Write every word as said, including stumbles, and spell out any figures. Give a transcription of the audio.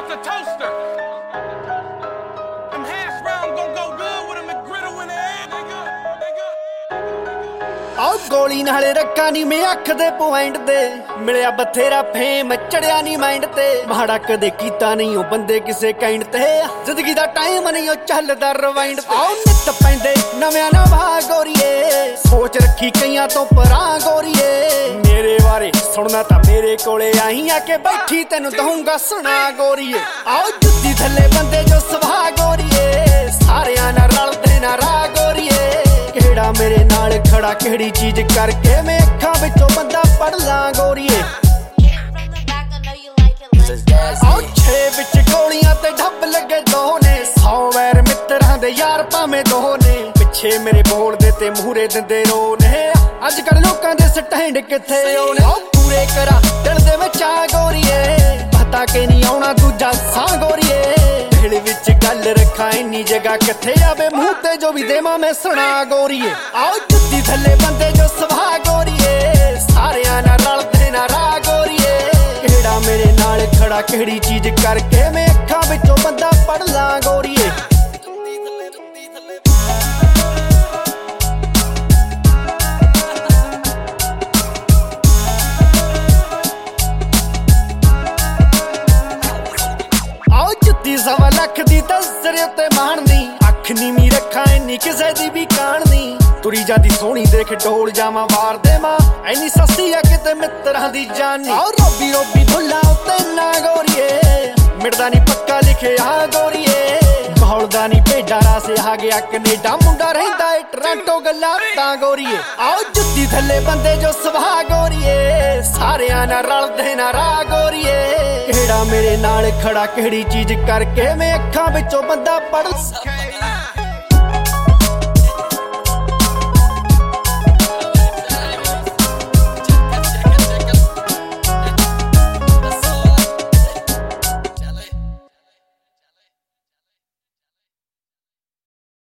out the toaster. Them hash browns gon' go good with a McGriddle in the air, nigga. ਆਹ ਗੋਲੀ ਨਾਲੇ ਰੱਖਾਂ ਨੀ ਮੈਂ ਅੱਖ ਦੇ ਪੁਆਇੰਟ ਤੇ ਮਿਲਿਆ ਬਥੇਰਾ ਫੇਮ ਚੜਿਆ ਨੀ ਮਾਈਂਡ ਤੇ ਮਾੜਾ ਕਦੇ ਕੀਤਾ ਨਹੀਂ ਉਹ ਬੰਦੇ ਕਿਸੇ ਕਾਈਂਡ ਤੇ ਜ਼ਿੰਦਗੀ ਦਾ ਟਾਈਮ ਨਹੀਂ ਉਹ ਚੱਲਦਾ ਰਿਵਾਈਂਡ ਤੇ ਆਹ ਨਿੱਤ ਪੈਂਦੇ ਨਵਿਆਂ ਨਵਾਂ ਗੋਰੀਏ ਸੋਚ ਰੱਖੀ ਕਈਆਂ ਤੋਂ ਪਰਾਂ ਗੋਰੀਏ ਮੇਰੇ ਬਾਰੇ ਸੁਣਨਾ ਤਾਂ ਮੇਰੇ ਕੋਲੇ ਆਹੀਂ ਆ ਕੇ ਬੈਠੀ ਤੈਨੂੰ ਦਊਂਗਾ ਸੁਣਾ ਗੋਰੀਏ ਆਹ ਜੁੱਤੀ ਥੱਲੇ ਬੰਦੇ ਜੋ ਸੁਭਾ ਗੋਰੀਏ ਸਾਰਿਆਂ ਨਾਲ ਰਲਦੇ ਨਾ ਰਾਹ ਗੋਰੀਏ ਕਿਹੜਾ ਮੇਰੇ ਨਾਲ ਖੜਾ ਕਿਹੜੀ ਚੀਜ਼ ਕਰਕੇ ਮੈਂ ਅੱਖਾਂ ਵਿੱਚੋਂ ਬੰਦਾ ਪੜ ਲਾਂ ਗੋਰੀਏ ਆਹ ਛੇ ਵਿੱਚ ਗੋਲੀਆਂ ਤੇ ਢੱਬ ਲੱਗੇ ਦੋ ਨੇ ਸੌ ਵੈਰ ਮਿੱਤਰਾਂ ਦੇ ਯਾਰ ਭਾਵੇਂ ਦੋ ਨੇ ਪਿੱਛੇ ਮੇਰੇ ਬੋਲਦੇ ਤੇ ਮੂਹਰੇ ਦਿੰਦੇ ਰੋ ਨੇ ਅੱਜ ਕੱਲ ਲੋਕਾਂ ਦੇ ਸਟੈਂਡ ਕਿੱਥੇ ਆਉਣੇ ਆਹ ਪੂਰੇ ਕਰਾਂ ਦਿਲ ਦੇ ਵਿੱਚ ਆ ਗੋਰੀਏ ਪਤਾ ਕਿ ਨਹੀਂ ਆਉਣਾ ਦੂਜਾ ਸਾਂ ਗੋਰੀਏ ਦਿਲ ਵਿੱਚ ਗੱਲ ਰੱਖਾਂ ਇੰਨੀ ਜਗ੍ਹਾ ਕਿੱਥੇ ਆਵੇ ਮੂੰਹ ਤੇ ਜੋ ਵੀ ਦੇਵਾਂ ਮੈਂ ਸੁਣਾ ਗੋਰੀਏ ਆਹ ਜੁੱਤੀ ਥੱਲੇ ਬੰਦੇ ਜੋ ਸੁਭਾ ਗੋਰੀਏ ਸਾਰਿਆਂ ਨਾਲ ਰਲਦੇ ਨਾ ਰਾਹ ਗੋਰੀਏ ਕਿਹੜਾ ਮੇਰੇ ਨਾਲ ਖੜਾ ਕਿਹੜੀ ਚੀਜ਼ ਕਰਕੇ ਮੈਂ ਅੱਖਾਂ ਵਿੱਚੋਂ ਬੰਦਾ ਪੜ ਲਾਂ ਗੋਰੀਏ ਸਵਾ ਲੱਖ ਦੀ ਦਸਰੇ ਉੱਤੇ ਮਾਣਨੀ ਅੱਖ ਨੀਵੀਂ ਰੱਖਾਂ ਇੰਨੀ ਕਿਸੇ ਦੀ ਵੀ ਕਾਣਨੀ ਤੁਰੀ ਜਾਂਦੀ ਸੋਹਣੀ ਦੇਖ ਢੋਲ ਜਾਵਾਂ ਵਾਰ ਦੇ ਮਾਂ ਐਨੀ ਸਸਤੀ ਆ ਕਿਤੇ ਮਿੱਤਰਾਂ ਦੀ ਜਾਨੀ ਆਹ ਰੋਬੀ ਰੋਬੀ ਫੁੱਲਾਂ ਉੱਤੇ ਨਾ ਗੋਰੀਏ ਮਿਟਦਾ ਨੀ ਪੱਕਾ ਲਿਖਿਆ ਗੋਰੀਏ ਬਹੌਲਦਾ ਨੀ ਭੇਡਾਂ ਰਾਸੇ ਆ ਗਿਆ ਕੈਨੇਡਾ ਮੁੰਡਾ ਰਹਿੰਦਾ ਏ ਟੋਰਾਂਟੋ ਗੱਲਾਂ ਤਾਂ ਗੋਰੀਏ ਆਹ ਜੁੱਤੀ ਥੱਲੇ ਬੰਦੇ ਜੋ ਸੁਭਾ ਗੋਰੀਏ ਸਾਰਿਆਂ ਨਾਲ ਰਲਦੇ ਨਾ ਰਾਹ ਗੋਰੀਏ ਕਿਹੜਾ ਮੇਰੇ ਨਾਲ ਖੜਾ ਕਿਹੜੀ ਚੀਜ਼ ਕਰਕੇ ਮੈਂ ਅੱਖਾਂ ਵਿੱਚੋਂ ਬੰਦਾ ਪੜ ਸਕਾਂ